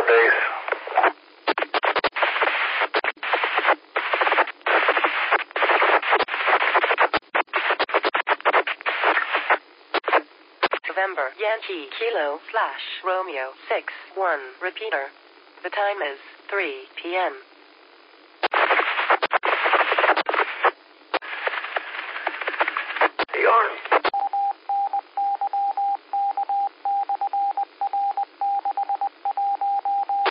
base. November, Yankee, Kilo, / Romeo, 6-1, repeater. The time is 3 p.m. The arm.